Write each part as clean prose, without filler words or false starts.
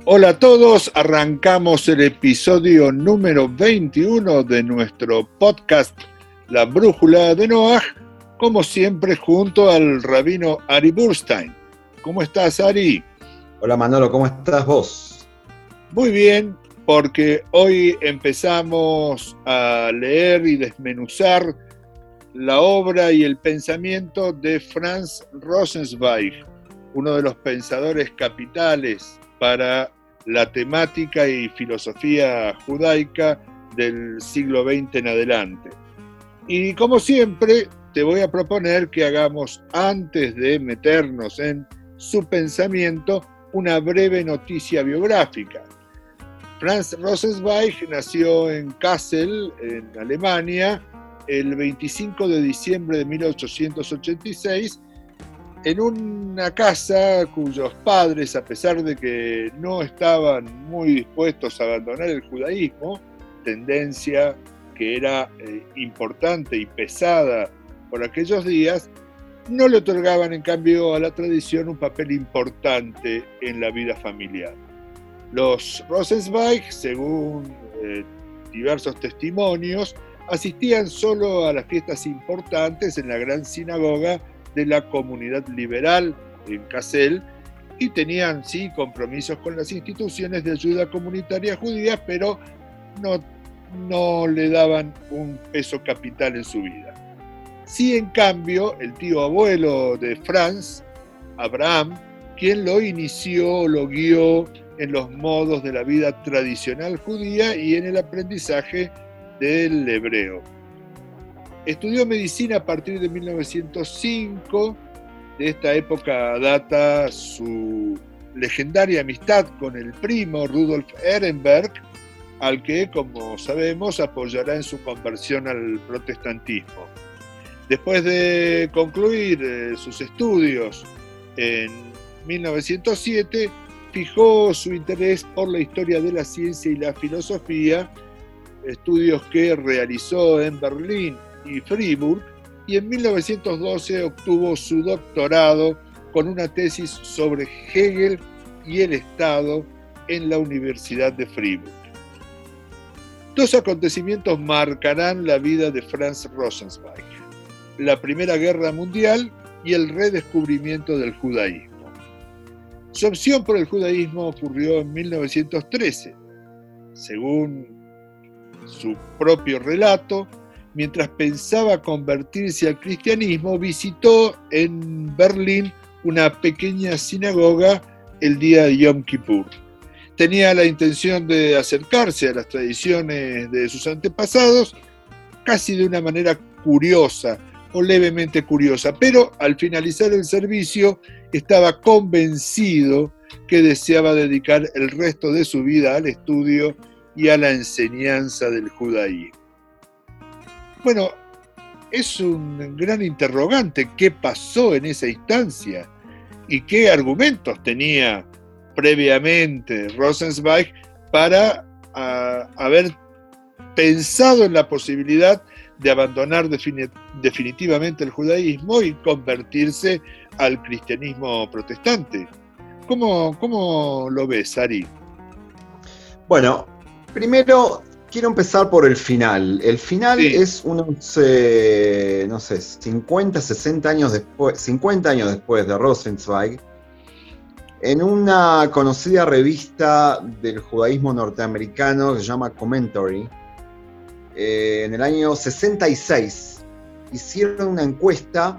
Hola a todos, arrancamos el episodio número 21 de nuestro podcast La Brújula de Noaj, como siempre junto al rabino Ari Burstein. ¿Cómo estás, Ari? Hola Manolo, ¿cómo estás vos? Muy bien, porque hoy empezamos a leer y desmenuzar la obra y el pensamiento de Franz Rosenzweig, uno de los pensadores capitales para la temática y filosofía judaica del siglo XX en adelante. Y como siempre, te voy a proponer que hagamos, antes de meternos en su pensamiento, una breve noticia biográfica. Franz Rosenzweig nació en Kassel, en Alemania, el 25 de diciembre de 1886, en una casa cuyos padres, a pesar de que no estaban muy dispuestos a abandonar el judaísmo, tendencia que era importante y pesada por aquellos días, no le otorgaban en cambio a la tradición un papel importante en la vida familiar. Los Rosenzweig, según diversos testimonios, asistían solo a las fiestas importantes en la gran sinagoga de la comunidad liberal en Kassel y tenían sí compromisos con las instituciones de ayuda comunitaria judía, pero no le daban un peso capital en su vida. Sí, en cambio, el tío abuelo de Franz, Abraham, quien lo inició, lo guió en los modos de la vida tradicional judía y en el aprendizaje del hebreo. Estudió medicina a partir de 1905. De esta época data su legendaria amistad con el primo Rudolf Ehrenberg, al que, como sabemos, apoyará en su conversión al protestantismo. Después de concluir sus estudios en 1907, fijó su interés por la historia de la ciencia y la filosofía, estudios que realizó en Berlín y Friburgo, y en 1912 obtuvo su doctorado con una tesis sobre Hegel y el Estado en la Universidad de Friburgo. Dos acontecimientos marcarán la vida de Franz Rosenzweig: la Primera Guerra Mundial y el redescubrimiento del judaísmo. Su opción por el judaísmo ocurrió en 1913. Según su propio relato, mientras pensaba convertirse al cristianismo, visitó en Berlín una pequeña sinagoga el día de Yom Kippur. Tenía la intención de acercarse a las tradiciones de sus antepasados, casi de una manera curiosa o levemente curiosa, pero al finalizar el servicio estaba convencido que deseaba dedicar el resto de su vida al estudio y a la enseñanza del judaísmo. Bueno, es un gran interrogante qué pasó en esa instancia y qué argumentos tenía previamente Rosenzweig para haber pensado en la posibilidad de abandonar definitivamente el judaísmo y convertirse al cristianismo protestante. ¿Cómo lo ves, Ari? Bueno, primero quiero empezar por el final. El final sí. Es unos, 50 años después de Rosenzweig, en una conocida revista del judaísmo norteamericano que se llama Commentary, en el año 66, hicieron una encuesta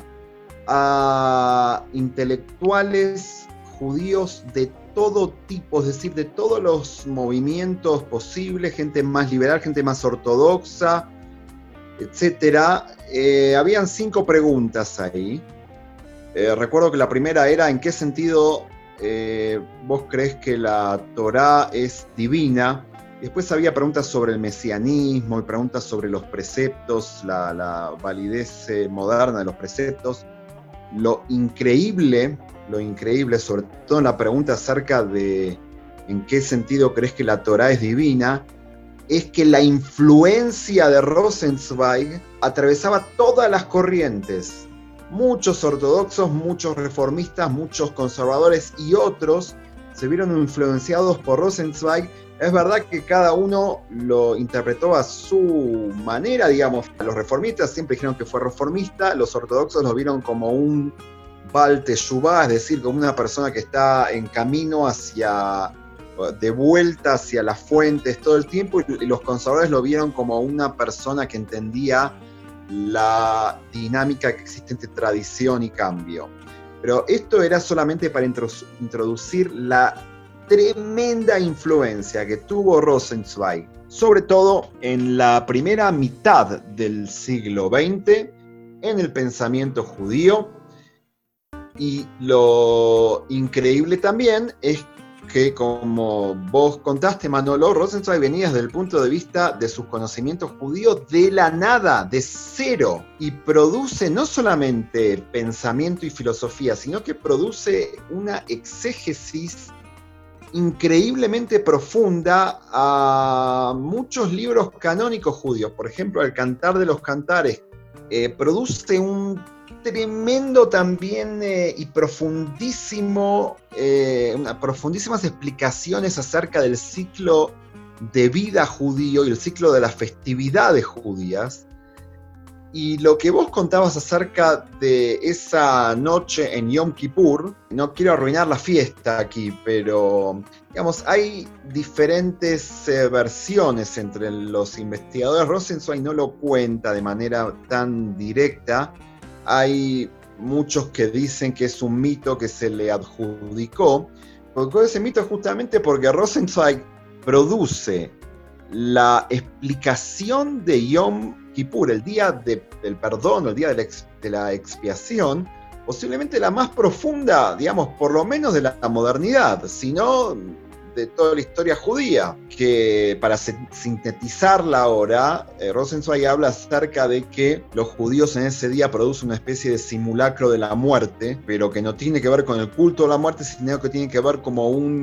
a intelectuales judíos de todo tipo, es decir, de todos los movimientos posibles, gente más liberal, gente más ortodoxa, etc. Habían 5 preguntas ahí. Recuerdo que la primera era: ¿en qué sentido vos crees que la Torá es divina? Después había preguntas sobre el mesianismo y preguntas sobre los preceptos, la validez moderna de los preceptos. Lo increíble, sobre todo en la pregunta acerca de en qué sentido crees que la Torá es divina, es que la influencia de Rosenzweig atravesaba todas las corrientes. Muchos ortodoxos, muchos reformistas, muchos conservadores y otros se vieron influenciados por Rosenzweig. Es verdad que cada uno lo interpretó a su manera, digamos. Los reformistas siempre dijeron que fue reformista, los ortodoxos lo vieron como un Baal Teshuvah, es decir, como una persona que está en camino de vuelta hacia las fuentes todo el tiempo, y los conservadores lo vieron como una persona que entendía la dinámica que existe entre tradición y cambio. Pero esto era solamente para introducir la tremenda influencia que tuvo Rosenzweig, sobre todo en la primera mitad del siglo XX, en el pensamiento judío. Y lo increíble también es que, como vos contaste, Manolo, Rosenzweig venía desde el punto de vista de sus conocimientos judíos de la nada, de cero, y produce no solamente pensamiento y filosofía, sino que produce una exégesis increíblemente profunda a muchos libros canónicos judíos. Por ejemplo, el Cantar de los Cantares produce un tremendo también y profundísimas explicaciones acerca del ciclo de vida judío y el ciclo de las festividades judías. Y lo que vos contabas acerca de esa noche en Yom Kippur, no quiero arruinar la fiesta aquí, pero digamos, hay diferentes versiones entre los investigadores. Rosenzweig no lo cuenta de manera tan directa. Hay muchos que dicen que es un mito que se le adjudicó. Porque ese mito es justamente porque Rosenzweig produce la explicación de Yom Kippur, el día del perdón, el día de la expiación, posiblemente la más profunda, digamos, por lo menos de la modernidad, sino de toda la historia judía, que para sintetizarla ahora, Rosenzweig habla acerca de que los judíos en ese día producen una especie de simulacro de la muerte, pero que no tiene que ver con el culto a la muerte, sino que tiene que ver como un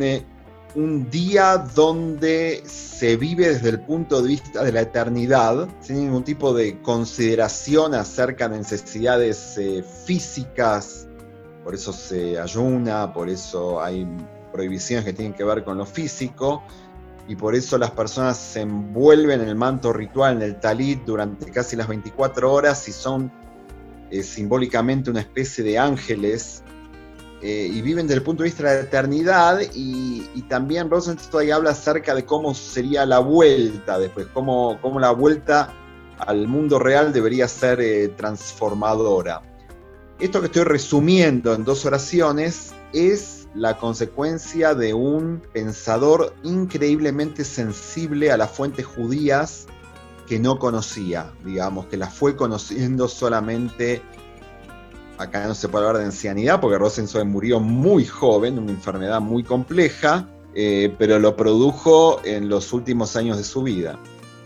día donde se vive desde el punto de vista de la eternidad, sin ningún tipo de consideración acerca de necesidades físicas. Por eso se ayuna, por eso hay prohibiciones que tienen que ver con lo físico, y por eso las personas se envuelven en el manto ritual, en el talit, durante casi las 24 horas y son simbólicamente una especie de ángeles, y viven desde el punto de vista de la eternidad. Y también Rosenzweig habla acerca de cómo sería la vuelta después, cómo la vuelta al mundo real debería ser transformadora. Esto que estoy resumiendo en 2 oraciones es la consecuencia de un pensador increíblemente sensible a las fuentes judías que no conocía, digamos, que las fue conociendo solamente. Acá no se puede hablar de ancianidad porque Rosenzweig murió muy joven, una enfermedad muy compleja, pero lo produjo en los últimos años de su vida.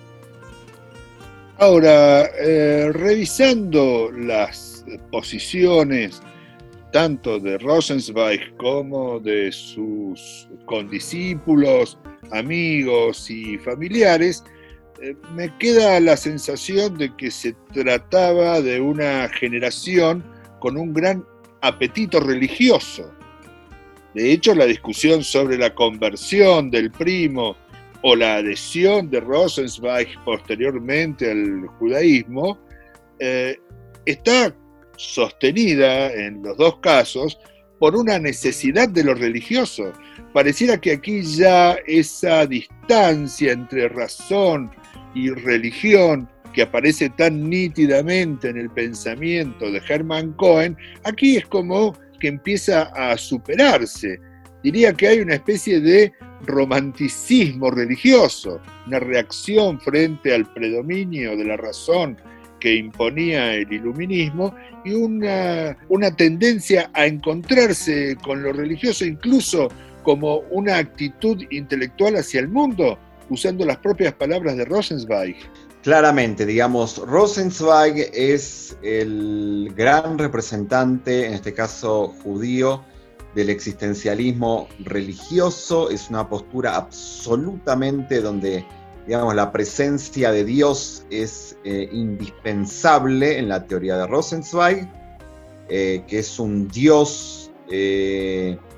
Ahora, revisando las posiciones tanto de Rosenzweig como de sus condiscípulos, amigos y familiares, me queda la sensación de que se trataba de una generación con un gran apetito religioso. De hecho, la discusión sobre la conversión del primo o la adhesión de Rosenzweig posteriormente al judaísmo está sostenida en los 2 casos por una necesidad de lo religioso. Pareciera que aquí ya esa distancia entre razón y religión, que aparece tan nítidamente en el pensamiento de Hermann Cohen, aquí es como que empieza a superarse. Diría que hay una especie de romanticismo religioso, una reacción frente al predominio de la razón que imponía el iluminismo, y una tendencia a encontrarse con lo religioso incluso como una actitud intelectual hacia el mundo, usando las propias palabras de Rosenzweig. Claramente, digamos, Rosenzweig es el gran representante, en este caso judío, del existencialismo religioso. Es una postura absolutamente donde, digamos, la presencia de Dios es indispensable en la teoría de Rosenzweig, que es un Dios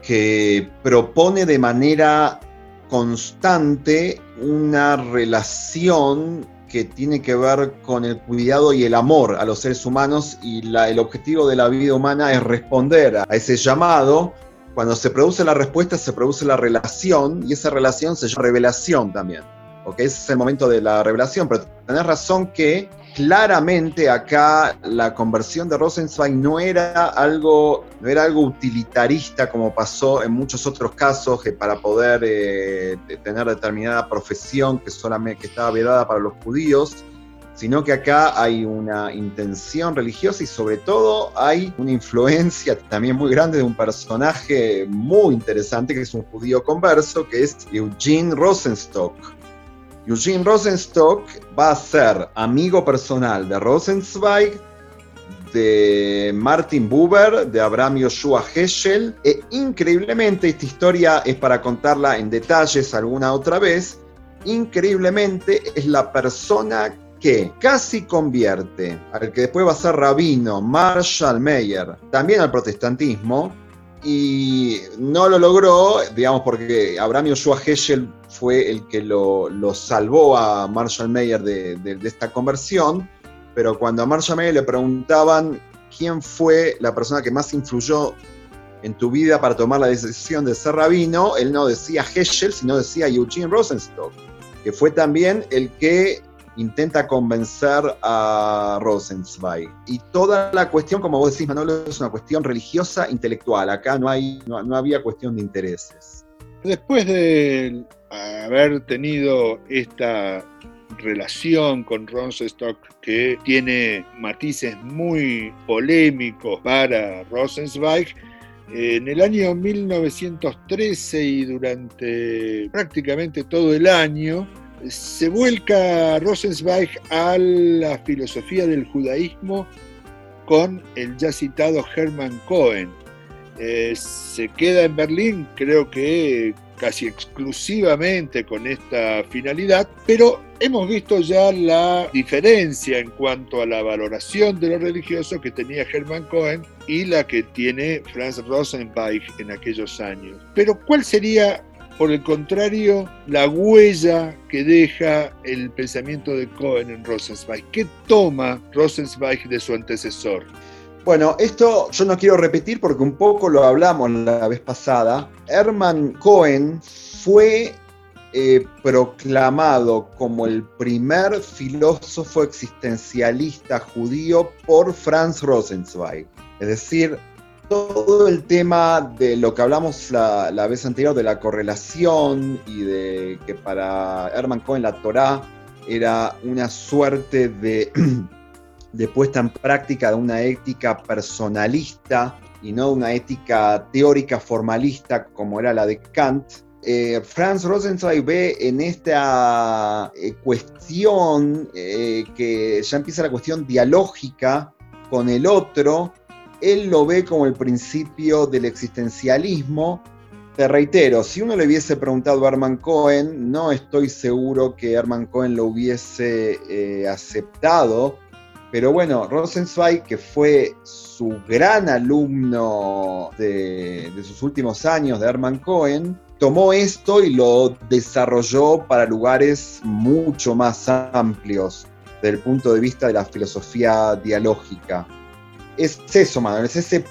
que propone de manera constante una relación que tiene que ver con el cuidado y el amor a los seres humanos, y el objetivo de la vida humana es responder a ese llamado. Cuando se produce la respuesta, se produce la relación, y esa relación se llama revelación también. ¿Okay? Ese es el momento de la revelación, pero tenés razón que claramente acá la conversión de Rosenzweig no era algo utilitarista como pasó en muchos otros casos, que para poder tener determinada profesión que estaba vedada para los judíos, sino que acá hay una intención religiosa y sobre todo hay una influencia también muy grande de un personaje muy interesante que es un judío converso, que es Eugene Rosenstock. Eugene Rosenstock va a ser amigo personal de Rosenzweig, de Martin Buber, de Abraham Joshua Heschel, e increíblemente, esta historia es para contarla en detalles alguna otra vez, increíblemente es la persona que casi convierte al que después va a ser rabino, Marshall Meyer, también al protestantismo, y no lo logró, digamos, porque Abraham Joshua Heschel fue el que lo salvó a Marshall Meyer de esta conversión, pero cuando a Marshall Meyer le preguntaban quién fue la persona que más influyó en tu vida para tomar la decisión de ser rabino, él no decía Heschel, sino decía Eugene Rosenstock, que fue también el que intenta convencer a Rosenzweig. Y toda la cuestión, como vos decís, Manolo, es una cuestión religiosa, intelectual. Acá no había cuestión de intereses. Después de haber tenido esta relación con Rosenstock, que tiene matices muy polémicos para Rosenzweig, en el año 1913 y durante prácticamente todo el año, se vuelca Rosenzweig a la filosofía del judaísmo con el ya citado Hermann Cohen. Se queda en Berlín, creo que casi exclusivamente con esta finalidad, pero hemos visto ya la diferencia en cuanto a la valoración de lo religioso que tenía Hermann Cohen y la que tiene Franz Rosenzweig en aquellos años. Pero ¿cuál sería, por el contrario, la huella que deja el pensamiento de Cohen en Rosenzweig? ¿Qué toma Rosenzweig de su antecesor? Bueno, esto yo no quiero repetir porque un poco lo hablamos la vez pasada. Hermann Cohen fue proclamado como el primer filósofo existencialista judío por Franz Rosenzweig. Es decir, todo el tema de lo que hablamos la vez anterior de la correlación y de que para Hermann Cohen la Torá era una suerte de puesta en práctica de una ética personalista y no una ética teórica formalista como era la de Kant. Franz Rosenzweig ve en esta cuestión que ya empieza la cuestión dialógica con el otro. Él lo ve como el principio del existencialismo. Te reitero, si uno le hubiese preguntado a Hermann Cohen, no estoy seguro que Hermann Cohen lo hubiese aceptado. Pero bueno, Rosenzweig, que fue su gran alumno de sus últimos años de Hermann Cohen, tomó esto y lo desarrolló para lugares mucho más amplios desde el punto de vista de la filosofía dialógica. Es eso, Manuel, es ese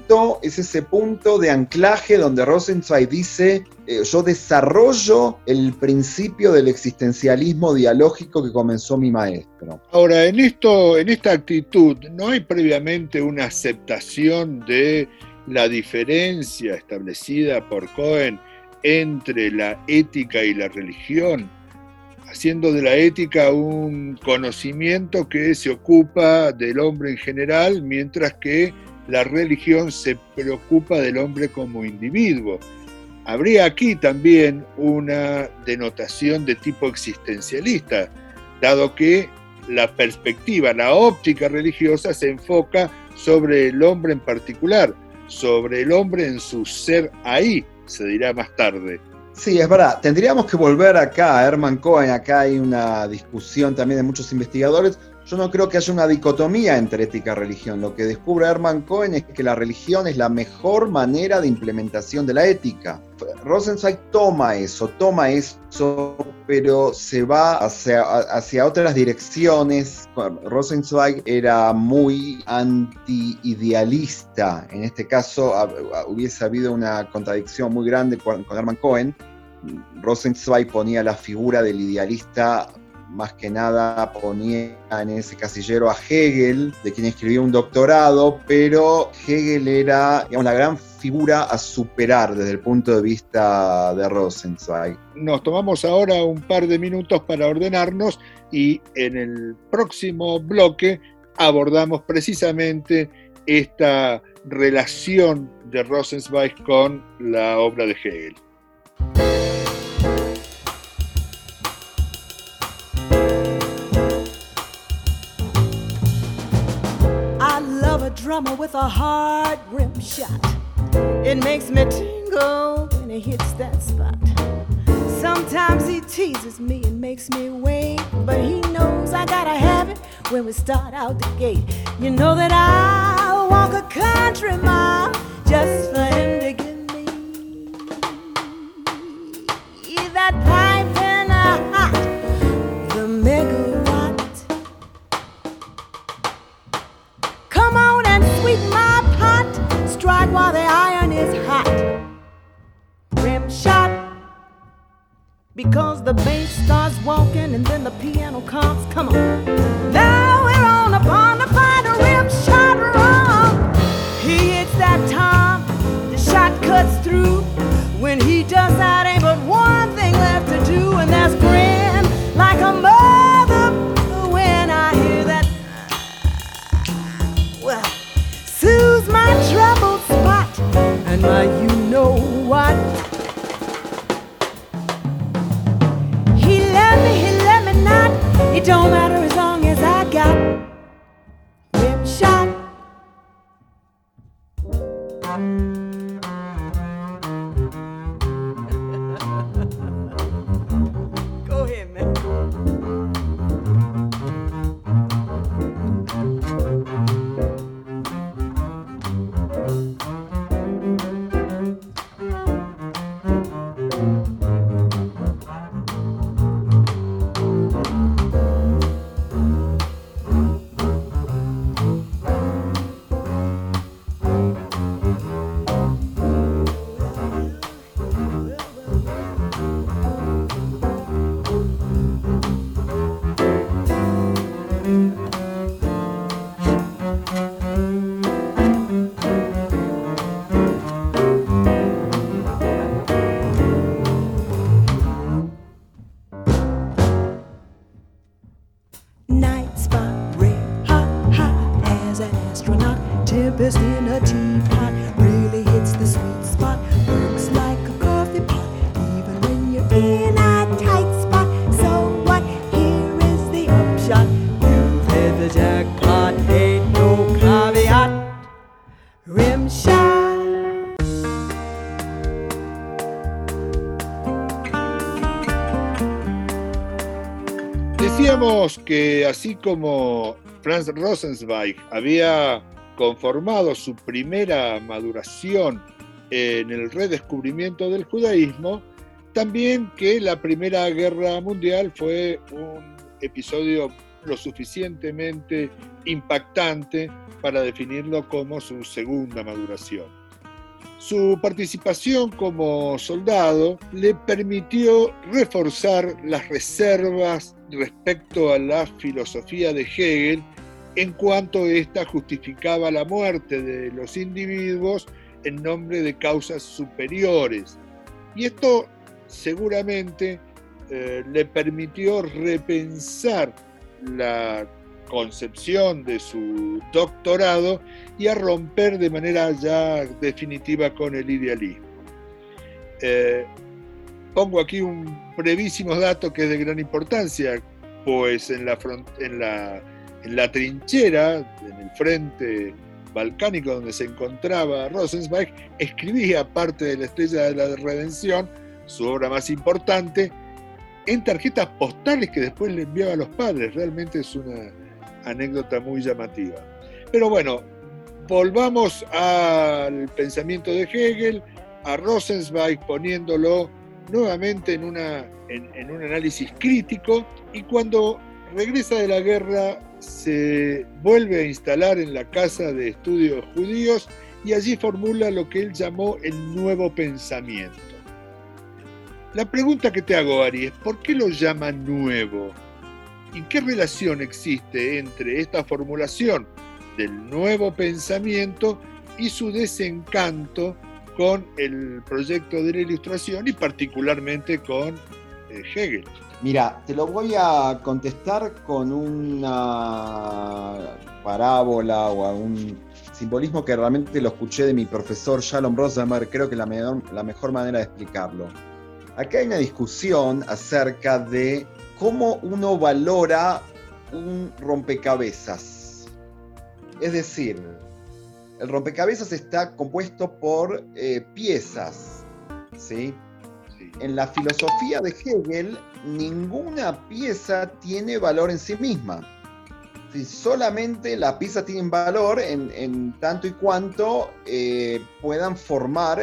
punto de anclaje donde Rosenzweig dice, yo desarrollo el principio del existencialismo dialógico que comenzó mi maestro. Ahora, en esta actitud, ¿no hay previamente una aceptación de la diferencia establecida por Cohen entre la ética y la religión, haciendo de la ética un conocimiento que se ocupa del hombre en general, mientras que la religión se preocupa del hombre como individuo? Habría aquí también una denotación de tipo existencialista, dado que la perspectiva, la óptica religiosa se enfoca sobre el hombre en particular, sobre el hombre en su ser ahí, se dirá más tarde. Sí, es verdad. Tendríamos que volver acá a Hermann Cohen. Acá hay una discusión también de muchos investigadores. Yo no creo que haya una dicotomía entre ética y religión. Lo que descubre Hermann Cohen es que la religión es la mejor manera de implementación de la ética. Rosenzweig toma eso, pero se va hacia otras direcciones. Rosenzweig era muy anti-idealista. En este caso hubiese habido una contradicción muy grande con Hermann Cohen. Rosenzweig ponía la figura del idealista, más que nada ponía en ese casillero a Hegel, de quien escribió un doctorado, pero Hegel era, digamos, la gran figura a superar desde el punto de vista de Rosenzweig. Nos tomamos ahora un par de minutos para ordenarnos y en el próximo bloque abordamos precisamente esta relación de Rosenzweig con la obra de Hegel. Drummer with a hard rim shot. It makes me tingle when he hits that spot. Sometimes he teases me and makes me wait, but he knows I gotta have it when we start out the gate. You know that I'll walk a country mile just for him to give me that piping hot, the megawatt. Come on and sweet my pot, strike while the iron is hot. Rim shot, because the bass starts walking and then the piano comes. Come on, now we're on upon the final rim shot wrong. He hits that tom, the shot cuts through. When he does that, ain't but one thing left to do, and that's grin like a mother when I hear that. Well, soothes my troubled spot, and my you know what. He let me not. It don't matter as long as I got rim shot. Go ahead, man. Tempest in a teapot really hits the sweet spot. Works like a coffee pot, even when you're in a tight spot. So what? Here is the upshot. You've hit the jackpot, ain't no caveat. Rim shot. Decíamos que así como Franz Rosenzweig había conformado su primera maduración en el redescubrimiento del judaísmo, también que la Primera Guerra Mundial fue un episodio lo suficientemente impactante para definirlo como su segunda maduración. Su participación como soldado le permitió reforzar las reservas respecto a la filosofía de Hegel en cuanto ésta justificaba la muerte de los individuos en nombre de causas superiores. Y esto seguramente le permitió repensar la concepción de su doctorado y a romper de manera ya definitiva con el idealismo. Pongo aquí un brevísimo dato que es de gran importancia, pues en la trinchera, en el frente balcánico donde se encontraba Rosenzweig, escribía parte de La Estrella de la Redención, su obra más importante, en tarjetas postales que después le enviaba a los padres. Realmente es anécdota muy llamativa. Pero bueno, volvamos al pensamiento de Hegel, a Rosenzweig poniéndolo nuevamente en un análisis crítico, y cuando regresa de la guerra se vuelve a instalar en la Casa de Estudios Judíos y allí formula lo que él llamó el nuevo pensamiento. La pregunta que te hago, Ari, es ¿por qué lo llama nuevo? ¿Y qué relación existe entre esta formulación del nuevo pensamiento y su desencanto con el proyecto de la Ilustración y particularmente con Hegel? Mira, te lo voy a contestar con una parábola o un simbolismo que realmente lo escuché de mi profesor Shalom Rosenberg, creo que la mejor manera de explicarlo. Acá hay una discusión acerca de cómo uno valora un rompecabezas. Es decir, el rompecabezas está compuesto por piezas, ¿sí? En la filosofía de Hegel, ninguna pieza tiene valor en sí misma. Solamente las piezas tienen valor en tanto y cuanto puedan formar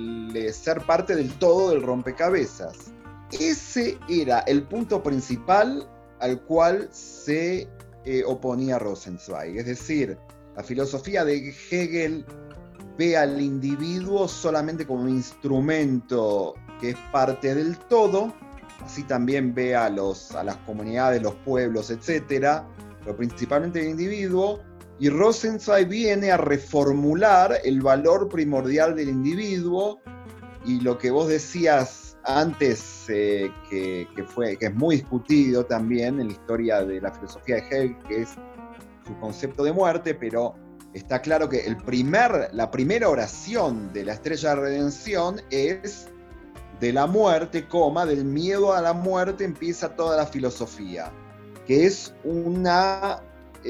ser parte del todo del rompecabezas. Ese era el punto principal al cual se oponía Rosenzweig. Es decir, la filosofía de Hegel ve al individuo solamente como un instrumento que es parte del todo, así también ve a las comunidades, los pueblos, etc., pero principalmente el individuo, y Rosenzweig viene a reformular el valor primordial del individuo, y lo que vos decías antes, que es muy discutido también en la historia de la filosofía de Hegel, que es su concepto de muerte, pero está claro que la primera oración de la Estrella de Redención es: de la muerte, del miedo a la muerte empieza toda la filosofía, que es una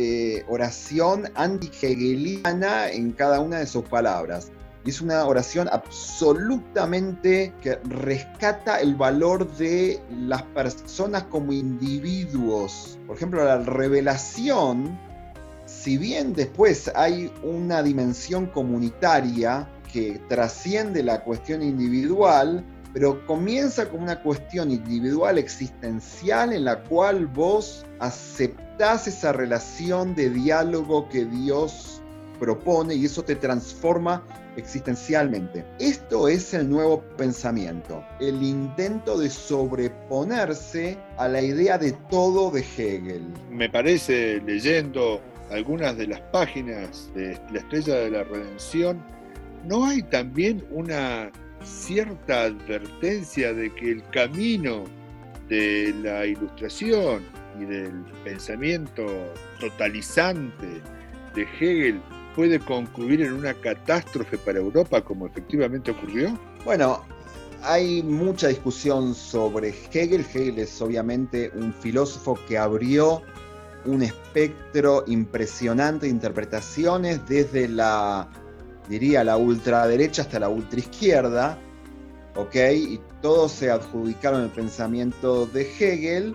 oración anti-hegeliana en cada una de sus palabras. Y es una oración absolutamente que rescata el valor de las personas como individuos. Por ejemplo, la revelación, si bien después hay una dimensión comunitaria que trasciende la cuestión individual, pero comienza como una cuestión individual existencial en la cual vos aceptás esa relación de diálogo que Dios propone y eso te transforma existencialmente. Esto es el nuevo pensamiento, el intento de sobreponerse a la idea de todo de Hegel. Me parece, leyendo algunas de las páginas de La Estrella de la Redención, ¿no hay también una cierta advertencia de que el camino de la Ilustración y del pensamiento totalizante de Hegel puede concluir en una catástrofe para Europa, como efectivamente ocurrió? Bueno, hay mucha discusión sobre Hegel. Hegel es obviamente un filósofo que abrió un espectro impresionante de interpretaciones desde la ultraderecha hasta la ultraizquierda, ¿ok? Y todos se adjudicaron el pensamiento de Hegel.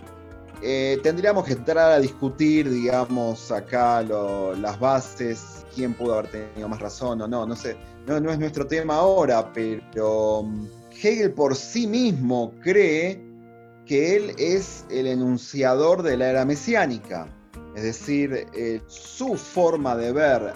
Tendríamos que entrar a discutir, digamos, acá las bases, quién pudo haber tenido más razón o no, no sé, no es nuestro tema ahora, pero Hegel por sí mismo cree que él es el enunciador de la era mesiánica. Es decir, su forma de ver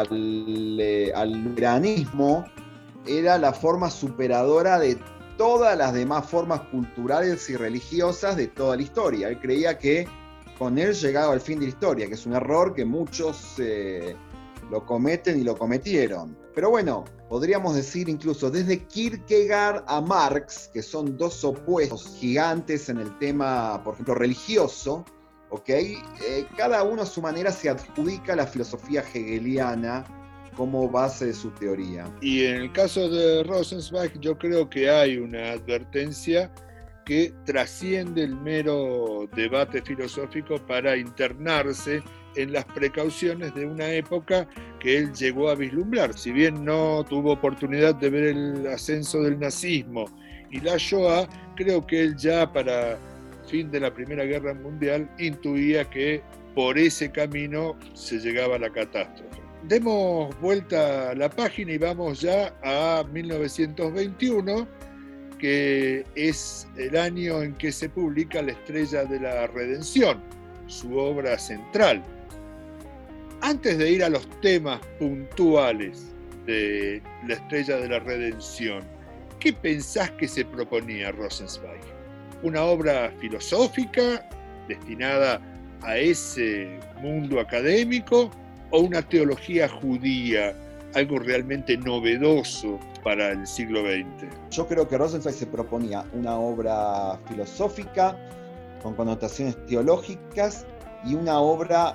al luteranismo era la forma superadora de todas las demás formas culturales y religiosas de toda la historia. Él creía que con él llegaba al fin de la historia, que es un error que muchos lo cometen y lo cometieron. Pero bueno, podríamos decir incluso desde Kierkegaard a Marx, que son dos opuestos gigantes en el tema, por ejemplo, religioso, ¿okay? Cada uno a su manera se adjudica la filosofía hegeliana como base de su teoría. Y en el caso de Rosenzweig yo creo que hay una advertencia que trasciende el mero debate filosófico para internarse en las precauciones de una época que él llegó a vislumbrar. Si bien no tuvo oportunidad de ver el ascenso del nazismo y la Shoah, creo que él ya para fin de la Primera Guerra Mundial intuía que por ese camino se llegaba a la catástrofe. Demos vuelta a la página y vamos ya a 1921, que es el año en que se publica La Estrella de la Redención, su obra central. Antes de ir a los temas puntuales de La Estrella de la Redención, ¿qué pensás que se proponía Rosenzweig? ¿Una obra filosófica destinada a ese mundo académico o una teología judía, algo realmente novedoso para el siglo XX? Yo creo que Rosenzweig se proponía una obra filosófica con connotaciones teológicas y una obra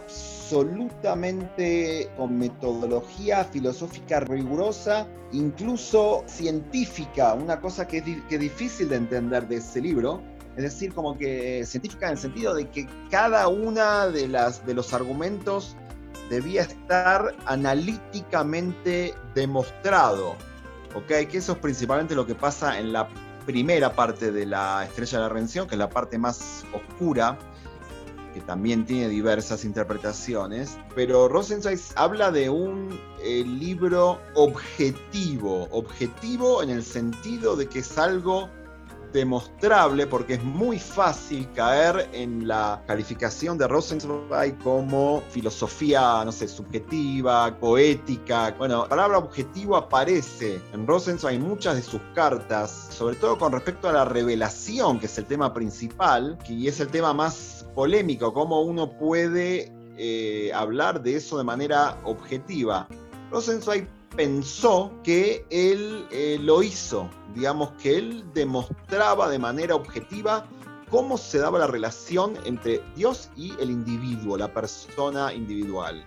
absolutamente con metodología filosófica rigurosa, incluso científica, una cosa que es difícil de entender de ese libro. Es decir, como que científica en el sentido de que cada una de los argumentos debía estar analíticamente demostrado, ¿ok? Que eso es principalmente lo que pasa en la primera parte de La Estrella de la Redención, que es la parte más oscura, que también tiene diversas interpretaciones, pero Rosenzweig habla de un libro objetivo en el sentido de que es algo demostrable, porque es muy fácil caer en la calificación de Rosenzweig como filosofía, no sé, subjetiva, poética. Bueno, la palabra objetivo aparece en Rosenzweig en muchas de sus cartas, sobre todo con respecto a la revelación, que es el tema principal, y es el tema más polémico, cómo uno puede hablar de eso de manera objetiva. Rosenzweig pensó que él lo hizo, digamos que él demostraba de manera objetiva cómo se daba la relación entre Dios y el individuo, la persona individual.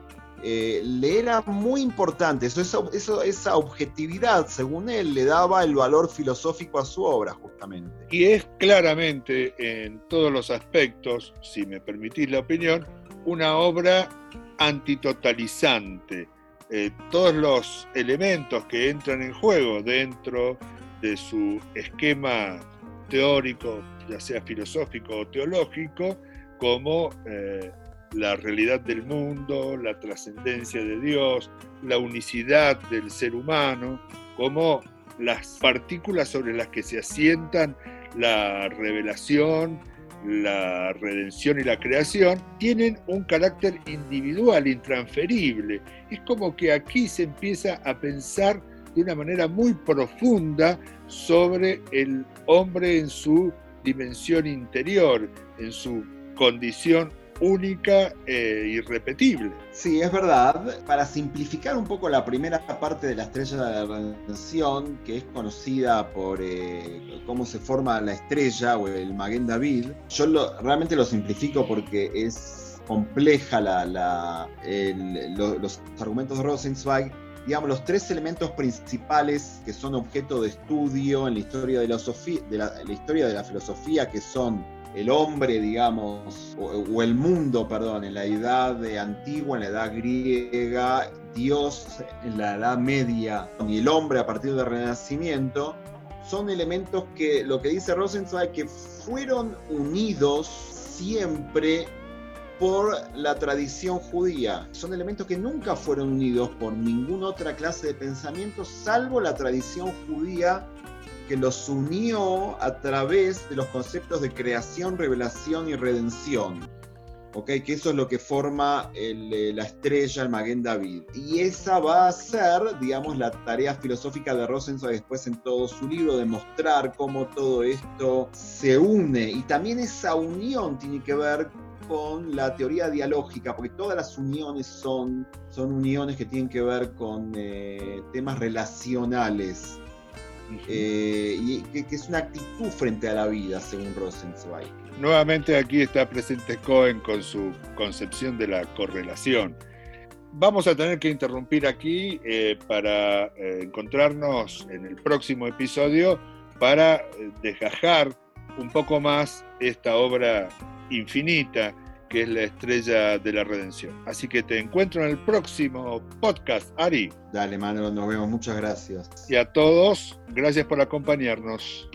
Le era muy importante, esa objetividad, según él, le daba el valor filosófico a su obra, justamente. Y es claramente, en todos los aspectos, si me permitís la opinión, una obra antitotalizante. Todos los elementos que entran en juego dentro de su esquema teórico, ya sea filosófico o teológico, como la realidad del mundo, la trascendencia de Dios, la unicidad del ser humano, como las partículas sobre las que se asientan la revelación, la redención y la creación, tienen un carácter individual, intransferible. Es como que aquí se empieza a pensar de una manera muy profunda sobre el hombre en su dimensión interior, en su condición única e irrepetible. Sí, es verdad. Para simplificar un poco la primera parte de La Estrella de la Redención, que es conocida por cómo se forma la estrella o el Maguen David, yo realmente lo simplifico porque es compleja los argumentos de Rosenzweig. Digamos, los tres elementos principales que son objeto de estudio en la historia de la historia de la filosofía, que son el hombre, digamos, o el mundo, perdón, en la edad antigua, en la edad griega, Dios en la edad media y el hombre a partir del Renacimiento, son elementos que, lo que dice Rosenzweig, que fueron unidos siempre por la tradición judía. Son elementos que nunca fueron unidos por ninguna otra clase de pensamiento, salvo la tradición judía, que los unió a través de los conceptos de creación, revelación y redención. ¿Okay? Que eso es lo que forma la estrella, el Maguen David. Y esa va a ser, digamos, la tarea filosófica de Rosenzweig después en todo su libro, de mostrar cómo todo esto se une. Y también esa unión tiene que ver con la teoría dialógica, porque todas las uniones son uniones que tienen que ver con temas relacionales. Y que es una actitud frente a la vida, según Rosenzweig. Nuevamente aquí está presente Cohen con su concepción de la correlación. Vamos a tener que interrumpir aquí para encontrarnos en el próximo episodio para desgajar un poco más esta obra infinita que es La Estrella de la Redención. Así que te encuentro en el próximo podcast, Ari. Dale, Manuel, nos vemos. Muchas gracias. Y a todos, gracias por acompañarnos.